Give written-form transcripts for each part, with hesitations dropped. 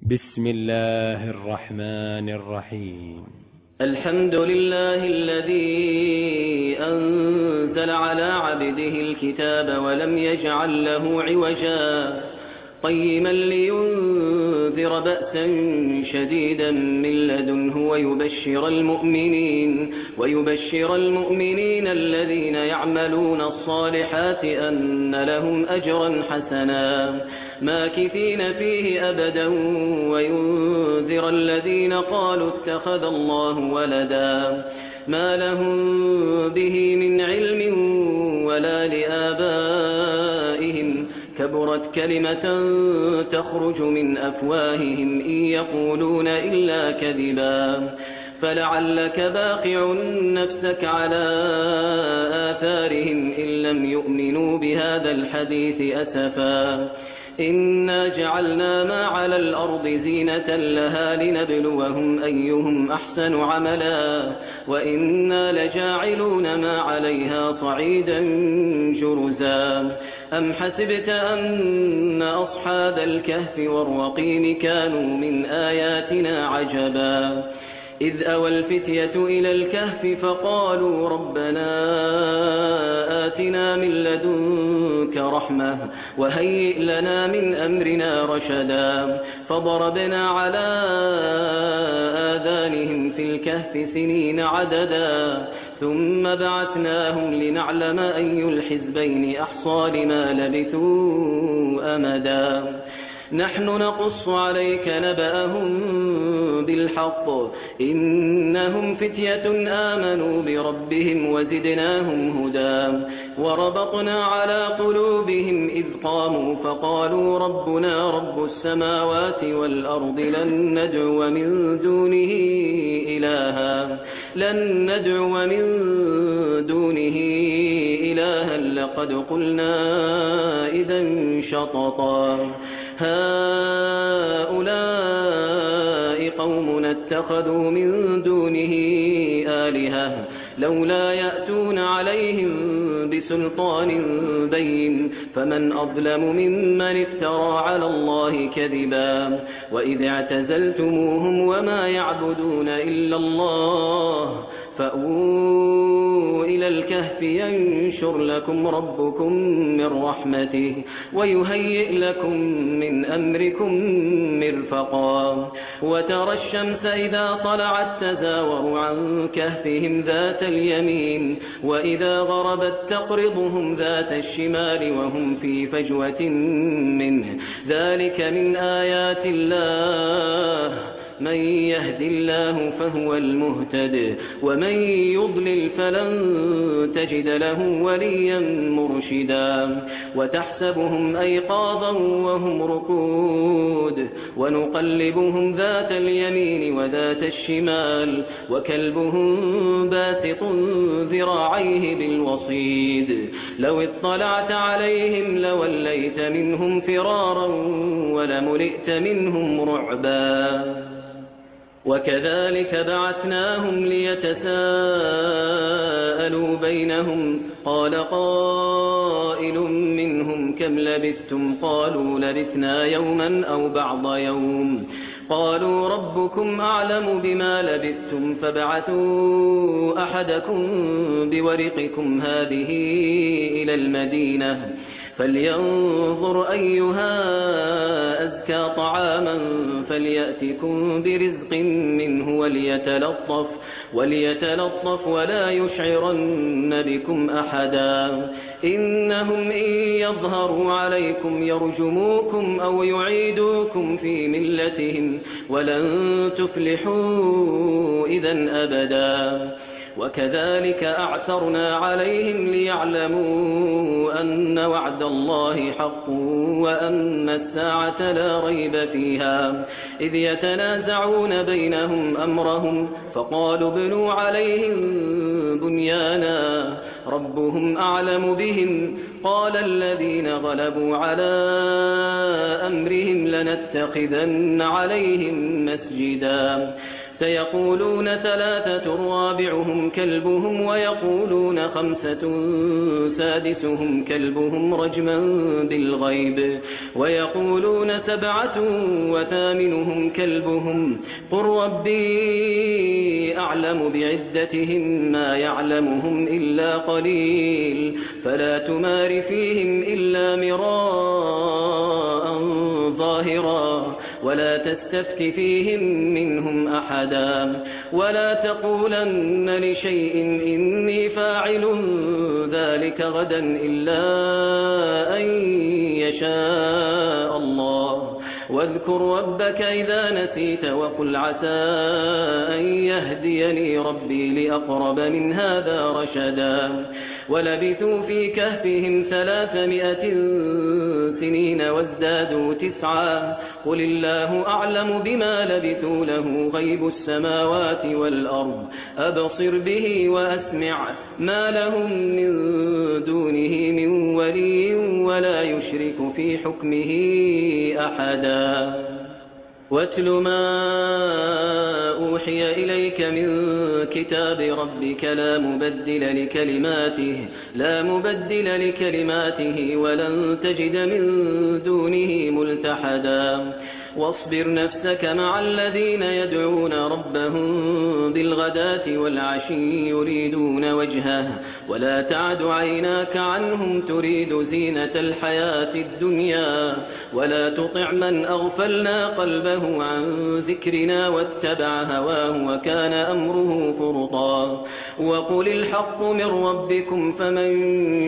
بسم الله الرحمن الرحيم. الحمد لله الذي أنزل على عبده الكتاب ولم يجعل له عوجا قيما لينذر بأسا شديدا من لدنه ويبشر المؤمنين الذين يعملون الصالحات أن لهم أجرا حسنا ماكثين فيه أبدا وينذر الذين قالوا اتخذ الله ولدا ما لهم به من علم ولا لآبائهم كبرت كلمة تخرج من أفواههم إن يقولون إلا كذبا فلعلك باقع نفسك على آثارهم إن لم يؤمنوا بهذا الحديث أسفا إنا جعلنا ما على الأرض زينة لها لنبلوهم أيهم أحسن عملا وإنا لجاعلون ما عليها صعيدا جرزا أم حسبت أن أصحاب الكهف والرقيم كانوا من آياتنا عجبا إذ أوى الفتية إلى الكهف فقالوا ربنا آتنا من لدنك رحمة وهيئ لنا من أمرنا رشدا فضربنا على آذانهم في الكهف سنين عددا ثم بعثناهم لنعلم أي الحزبين أحصى لما لبثوا أمدا نحن نقص عليك نبأهم بالحق إنهم فتية آمنوا بربهم وزدناهم هدى وربطنا على قلوبهم إذ قاموا فقالوا ربنا رب السماوات والأرض لن ندعو من دونه إلها لقد قلنا إذا شططا هؤلاء قومنا اتخذوا من دونه آلهة لولا يأتون عليهم بسلطان بين فمن أظلم ممن افترى على الله كذبا وإذ اعتزلتموهم وما يعبدون إلا الله فأووا إلى الكهف ينشر لكم ربكم من رحمته ويهيئ لكم من أمركم مرفقا وترى الشمس إذا طلعت تزاور عن كهفهم ذات اليمين وإذا غربت تقرضهم ذات الشمال وهم في فجوة منه ذلك من آيات الله من يهد الله فهو المهتد ومن يضلل فلن تجد له وليا مرشدا وتحسبهم أيقاظا وهم رقود ونقلبهم ذات اليمين وذات الشمال وكلبهم باسط ذراعيه بالوصيد لو اطلعت عليهم لوليت منهم فرارا ولملئت منهم رعبا وكذلك بعثناهم ليتساءلوا بينهم قال قائل منهم كم لبثتم قالوا لبثنا يوما أو بعض يوم قالوا ربكم أعلم بما لبثتم فابعثوا أحدكم بورقكم هذه إلى المدينة فلينظر أيها أزكى طعاما فليأتكم برزق منه وليتلطف ولا يشعرن بكم أحدا إنهم إن يظهروا عليكم يرجموكم أو يعيدوكم في ملتهم ولن تفلحوا إذا أبدا وكذلك أعثرنا عليهم ليعلموا أن وعد الله حق وأن الساعة لا ريب فيها إذ يتنازعون بينهم أمرهم فقالوا ابنوا عليهم بنيانا ربهم أعلم بهم قال الذين غلبوا على أمرهم لنتخذن عليهم مسجدا سيقولون 3 رابعهم كلبهم ويقولون 5 سادسهم كلبهم رجما بالغيب ويقولون 7 وثامنهم كلبهم قل ربي أعلم بعدتهم ما يعلمهم إلا قليل فلا تمار فيهم إلا مراء ظاهرا ولا تستفت فيهم منهم أحدا ولا تقولن لشيء إني فاعل ذلك غدا إلا أن يشاء الله واذكر ربك إذا نسيت وقل عسى أن يهديني ربي لأقرب من هذا رشدا ولبثوا في كهفهم 300 سنين وازدادوا 9 قل الله أعلم بما لبثوا له غيب السماوات والأرض أبصر به وأسمع ما لهم من دونه من ولي ولا يشرك في حكمه أحدا واتل ما أوحي إليك من كتاب ربك لا مبدل لكلماته ولن تجد من دونه ملتحدا واصبر نفسك مع الذين يدعون ربهم بالغداة والعشي يريدون وجهه ولا تعد عيناك عنهم تريد زينة الحياة الدنيا ولا تطع من أغفلنا قلبه عن ذكرنا واتبع هواه وكان أمره فرطا وقل الحق من ربكم فمن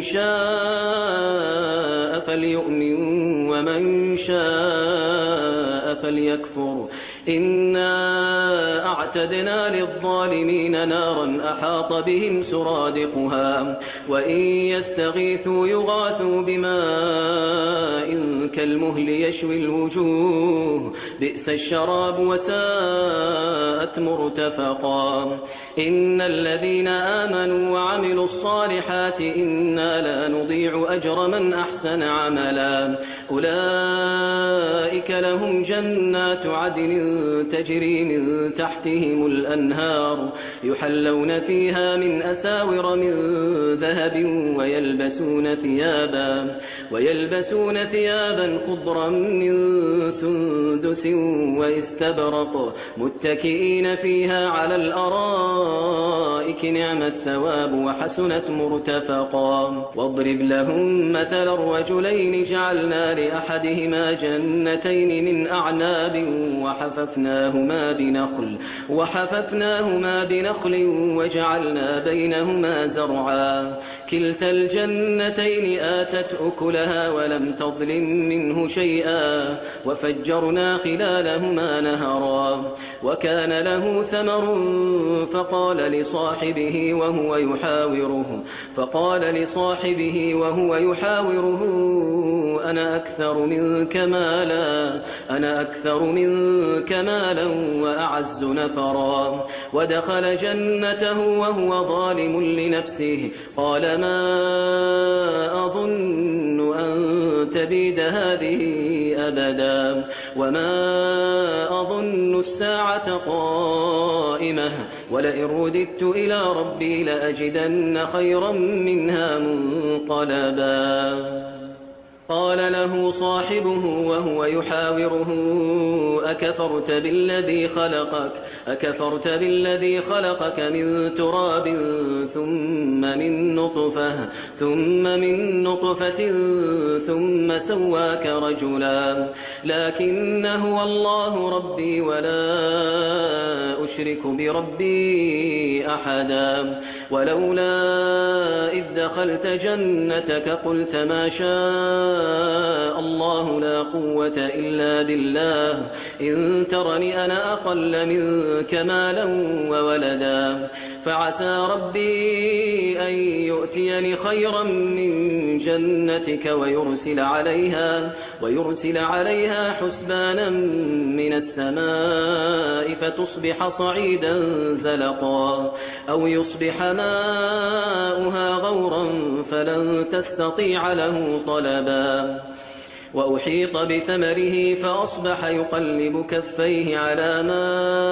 شاء فليؤمن ومن شاء فليكفر إنا أعتدنا للظالمين نارا أحاط بهم سرادقها وإن يستغيثوا يغاثوا بماء كالمهل يشوي الوجوه بئس الشراب وساءت مرتفقا إن الذين آمنوا وعملوا الصالحات إنا لا نضيع أجر من أحسن عملا أولئك لهم جنات عدن تجري من تحتهم الأنهار يحلون فيها من أساور من ذهب ويلبسون ثيابا خضرا من سندس واستبرق متكئين فيها على الأرائك نعم الثواب وحسنت مرتفقا واضرب لهم مثل الرجلين جعلنا لأحدهما جنتين من أعناب وحففناهما بنخل وجعلنا بينهما زرعا كلتا الجنتين آتت أكلها ولم تظلم منه شيئا وفجرنا خلالهما نهرا وكان له ثمر فقال لصاحبه وهو يحاوره أنا أكثر منك مالا وأعز نفرا ودخل جنته وهو ظالم لنفسه قال ما أظن أن تبيد هذه أبدا وما أظن الساعة قائمة ولئن رددت إلى ربي لأجدن خيرا منها منقلبا قال له صاحبه وهو يحاوره أكفرت بالذي خلقك من تراب ثم من نطفة ثم سواك رجلا لكن هو الله ربي ولا أشرك بربي أحدا ولولا إذ دخلت جنتك قلت ما شاء الله لا قوة إلا بالله إن ترني أنا أقل منك مالا وولدا فعسى ربي أن يؤتيني خيرا من جنتك ويرسل عليها حسبانا من السماء فتصبح صعيدا زلقا أو يصبح ماؤها غورا فلن تستطيع له طلبا وأحيط بثمره فأصبح يقلب كفيه على ما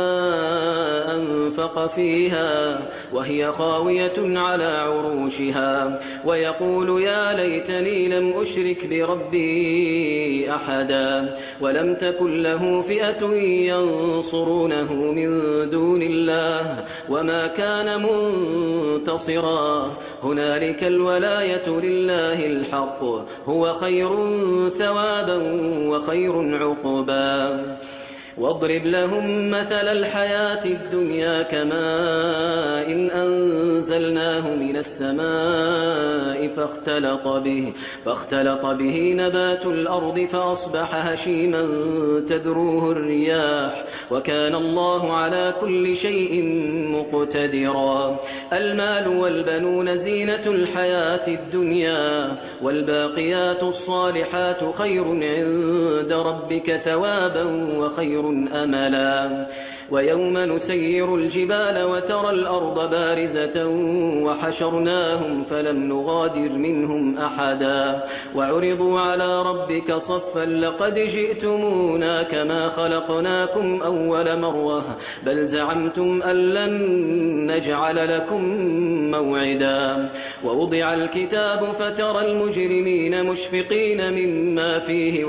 أنفق فيها وهي خاوية على عروشها ويقول يا ليتني لم أشرك بربي أحدا ولم تكن له فئة ينصرونه من دون الله وما كان منتصرا هنالك الولاية لله الحق هو خير ثوابا وخير عقبا واضرب لهم مثل الحياة الدنيا كماء إن أنزلناه من السماء فاختلط به نبات الأرض فأصبح هشيما تذروه الرياح وكان الله على كل شيء مقتدرا المال والبنون زينة الحياة الدنيا والباقيات الصالحات خير عند ربك ثوابا وخير أملا ويوم نسير الجبال وترى الأرض بارزة وحشرناهم فلم نغادر منهم أحدا وعرضوا على ربك صفا لقد جئتمونا كما خلقناكم أول مرة بل زعمتم أن لن نجعل لكم موعدا ووضع الكتاب فترى المجرمين مشفقين مما فيه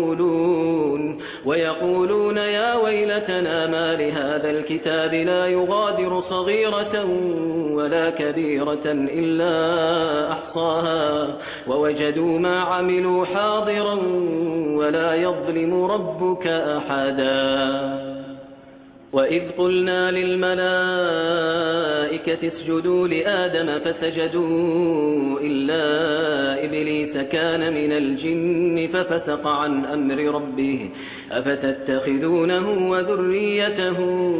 ويقولون يا ويلتنا ما لهذا الكتاب لا يغادر صغيرة ولا كبيرة إلا أحصاها ووجدوا ما عملوا حاضرا ولا يظلم ربك أحدا وإذ قلنا للملائكة اسجدوا لآدم فسجدوا إلا إبليس كان من الجن ففسق عن أمر ربه أفتتخذونه وذريته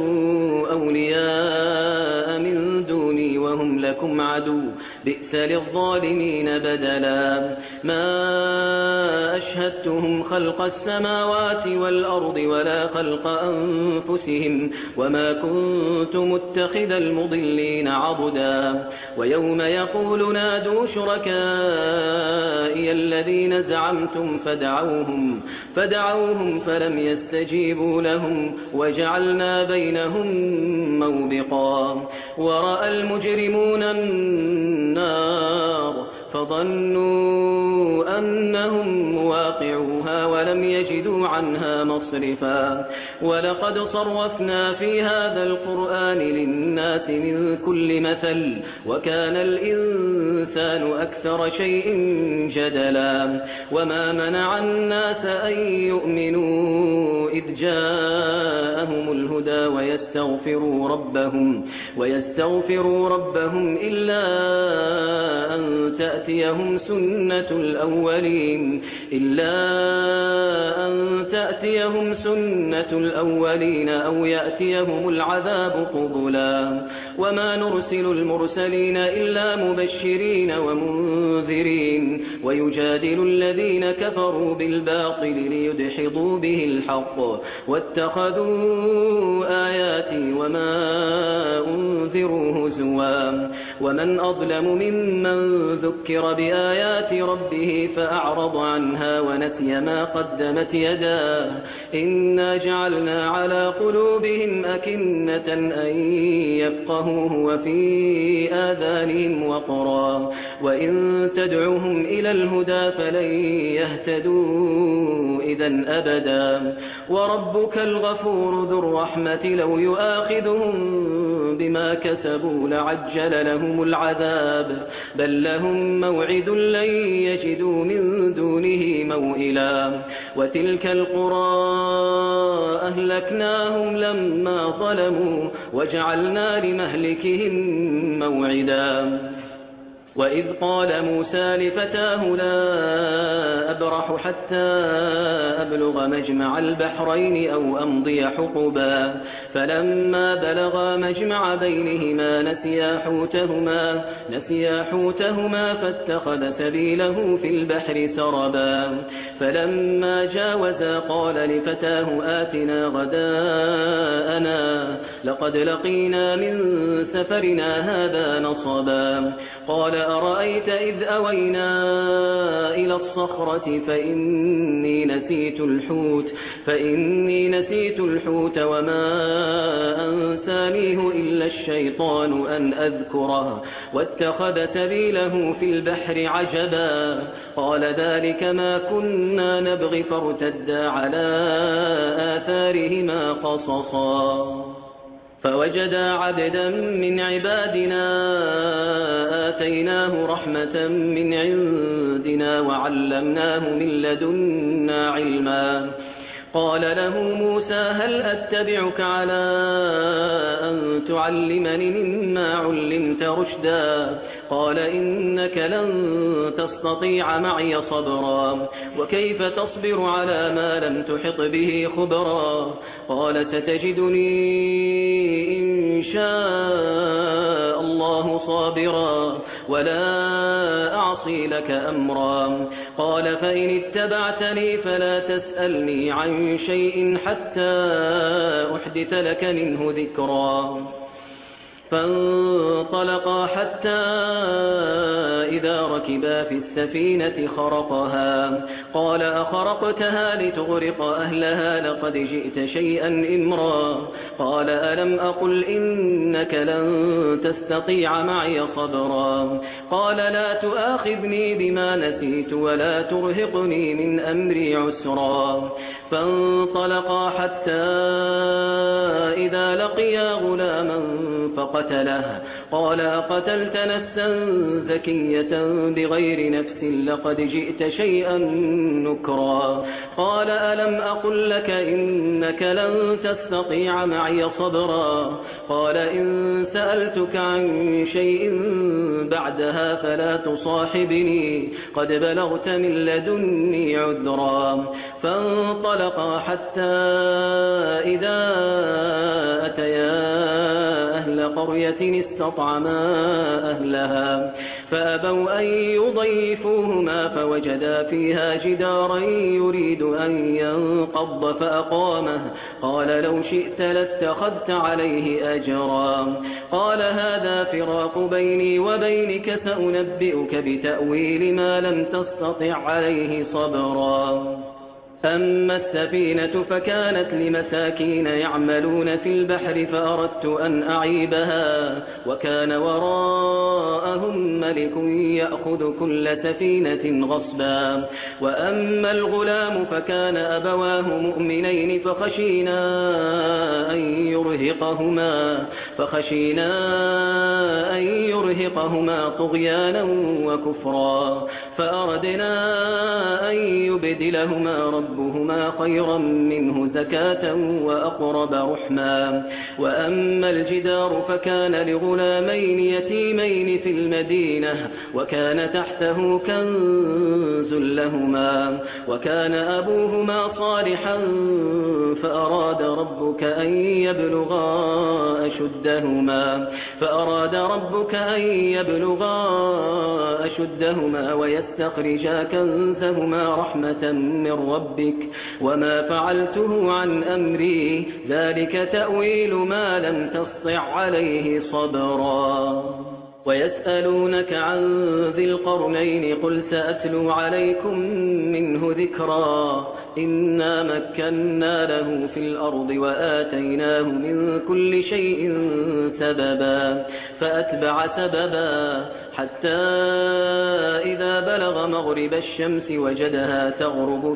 أولياء من دوني وهم لكم عدو بئس للظالمين بدلا ما أشهدتهم خلق السماوات والأرض ولا خلق أنفسهم وما كنت متخذ المضلين عضدا ويوم يقول نادوا شركائي الذين زعمتم فدعوهم فلم يستجيبوا لهم وجعلنا بينهم موبقا ورأى المجرمون النار فظنوا أنهم مواقعوها ولم يجدوا عنها مصرفا ولقد صرفنا في هذا القرآن للناس من كل مثل وكان الإنسان أكثر شيء جدلا وما منع الناس أن يؤمنوا إذ جاءهم الهدى ويستغفروا ربهم إلا أن تأتيهم سنة الأولين أو يأتيهم العذاب قبلا وما نرسل المرسلين إلا مبشرين ومنذرين ويجادل الذين كفروا بالباطل ليدحضوا به الحق واتخذوا آياتي وما أنذروا هزوا ومن أظلم ممن ذكر بآيات ربه فأعرض عنها ونسي ما قدمت يداه إنا جعلنا على قلوبهم أكنة أن يفقهوه وفي آذانهم وقرا وإن تدعوهم إلى الهدى فلن يهتدوا إذا أبدا وربك الغفور ذو الرحمة لو يؤاخذهم بما كسبوا لعجل لهم العذاب بل لهم موعد لن يجدوا من دونه موئلا وتلك القرى أهلكناهم لما ظلموا وجعلنا لمهلكهم موعدا وإذ قال موسى لفتاه لا أبرح حتى أبلغ مجمع البحرين أو أمضي حقبا فلما بلغا مجمع بينهما نسيا حوتهما فاتخذ سبيله في البحر سربا فلما جاوزا قال لفتاه آتنا غداءنا لقد لقينا من سفرنا هذا نصبا قال أرأيت إذ أوينا إلى الصخرة فإني نسيت الحوت وما أنسانيه إلا الشيطان أن أذكره واتخذ سبيله في البحر عجبا قال ذلك ما كنا نبغي فارتدا على آثارهما قصصا فوجدا عبدا من عبادنا آتيناه رحمة من عندنا وعلمناه من لدنا علما قال له موسى هل أتبعك على أن تعلمني مما علمت رشدا قال إنك لن تستطيع معي صبرا وكيف تصبر على ما لم تحط به خبرا قال ستجدني إن شاء الله صابرا ولا أعصي لك أمرا قال فإن اتبعتني فلا تسألني عن شيء حتى أحدث لك منه ذكرا فانطلقا حتى إذا ركبا في السفينة خرقها قال أخرقتها لتغرق أهلها لقد جئت شيئا إمرا قال ألم أقل إنك لن تستطيع معي صبرا قال لا تؤاخذني بما نسيت ولا ترهقني من أمري عسرا فانطلقا حتى إذا لقيا غلاما فقتله قال أقتلت نفسا زكية بغير نفس لقد جئت شيئا نكرا قال ألم أقل لك إنك لن تستطيع معي صبرا قال إن سألتك عن شيء بعدها فلا تصاحبني قد بلغت من لدني عذرا فانطلقا حتى إذا أتيا أهل قرية استطعما أهلها فأبوا أن يضيفوهما فوجدا فيها جدارا يريد أن ينقض فأقامه قال لو شئت لاتخذت عليه أجرا قال هذا فراق بيني وبينك سأنبئك بتأويل ما لم تستطع عليه صبرا أما السفينة فكانت لمساكين يعملون في البحر فأردت أن أعيبها وكان وراءهم ملك يأخذ كل سفينة غصبا وأما الغلام فكان أبواه مؤمنين فخشينا أن يرهقهما طغيانا وكفرا فأردنا أن يبدلهما ربهما خيرا منه زكاة وأقرب رحما وأما الجدار فكان لغلامين يتيمين في المدينة وكان تحته كنز لهما وكان أبوهما صالحا فأراد ربك أن يبلغا أشدهما ويستخرجا كنزهما رحمة من ربك وما فعلته عن أمري ذلك تأويل ما لم تسطع عليه صبرا ويسألونك عن ذي القرنين قل سأتلو عليكم منه ذكرا إنا مكنا له في الأرض وآتيناه من كل شيء سببا فأتبع سببا حتى إذا بلغ مغرب الشمس وجدها تغرب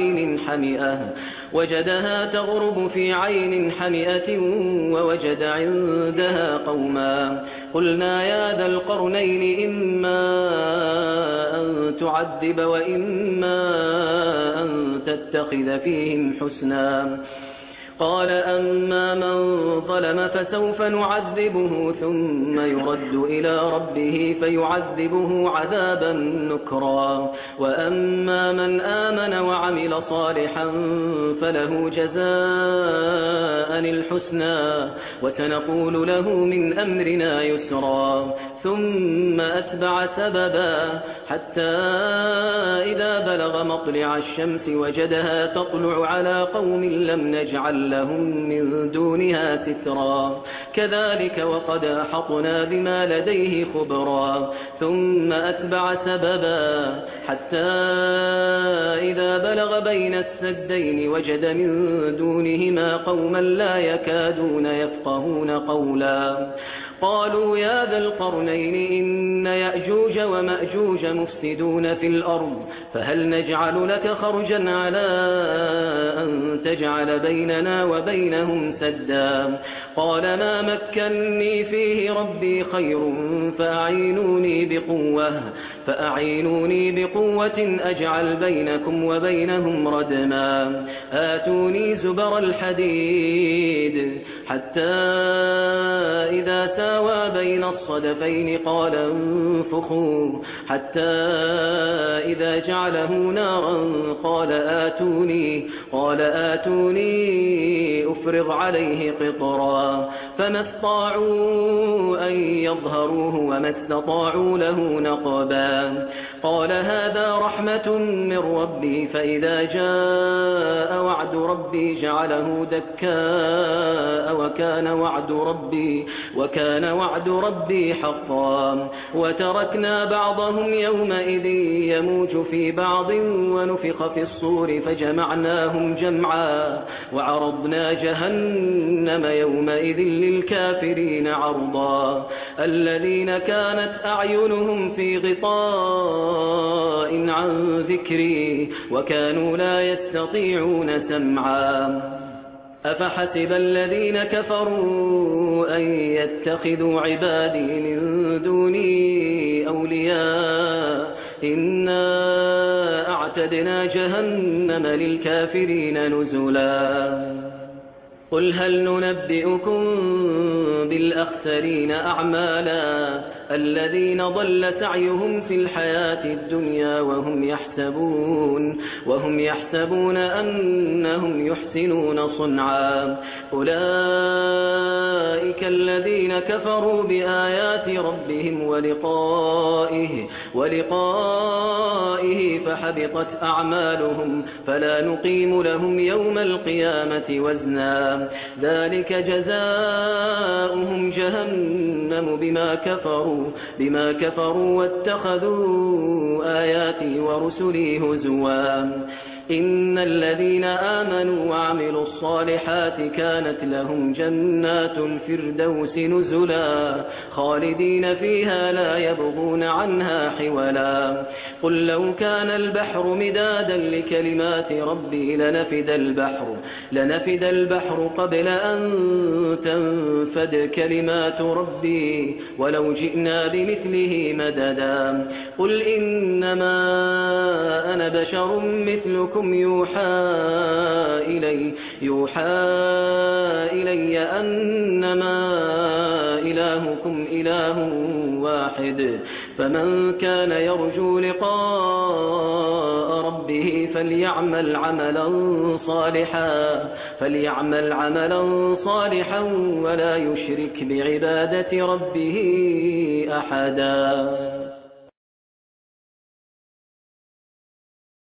في عين حمئة ووجد عندها قوما قلنا يا ذا القرنين إما أن تعذب وإما أن تتخذ فيهم حسنا قال أما من ظلم فسوف نعذبه ثم يرد إلى ربه فيعذبه عذابا نكرا وأما من آمن وعمل صالحا فله جزاء الحسنى وسنقول له من أمرنا يسرا ثم أتبع سببا حتى إذا بلغ مطلع الشمس وجدها تطلع على قوم لم نجعل لهم من دونها سترا كذلك وقد أحطنا بما لديه خبرا ثم أتبع سببا حتى إذا بلغ بين السدين وجد من دونهما قوما لا يكادون يفقهون قولا قالوا يا ذا القرنين إن يأجوج ومأجوج مفسدون في الأرض فهل نجعل لك خرجا على أن تجعل بيننا وبينهم سدا قال ما مكني فيه ربي خير فأعينوني بقوة أجعل بينكم وبينهم ردما آتوني زبر الحديد حتى إذا ساوى بين الصدفين قال انفخوا حتى إذا جعله نارا قال آتوني أفرغ عليه قطرا فما استطاعوا أن يظهروه وما استطاعوا له نقبا قال هذا رحمة من ربي فإذا جاء وعد ربي جعله دكاء وكان وعد ربي حقا وتركنا بعضهم يومئذ يموج في بعض ونفخ في الصور فجمعناهم جمعا وعرضنا جهنم يومئذ للكافرين عرضا الذين كانت أعينهم في غطاء عن ذكري وكانوا لا يستطيعون سمعا أفحسب الذين كفروا أن يتخذوا عبادي من دوني أولياء إنا أعتدنا جهنم للكافرين نزلا قل هل ننبئكم بالأخسرين أعمالا الذين ضل سعيهم في الحياة الدنيا وهم يحسبون أنهم يحسنون صنعا أولئك الذين كفروا بآيات ربهم ولقائه فحبطت أعمالهم فلا نقيم لهم يوم القيامة وزنا ذلك جزاؤهم جهنم بما كفروا واتخذوا آياتي ورسلي هزوا إن الذين آمنوا وعملوا الصالحات كانت لهم جنات الفردوس نزلا خالدين فيها لا يبغون عنها حولا قل لو كان البحر مدادا لكلمات ربي لنفد البحر قبل أن تنفد كلمات ربي ولو جئنا بمثله مددا قل إنما أنا بشر مثلكم يوحى إلي أنما إلهكم إله واحد فمن كان يرجو لقاء ربه فليعمل عملا صالحا ولا يشرك بعبادة ربه أحدا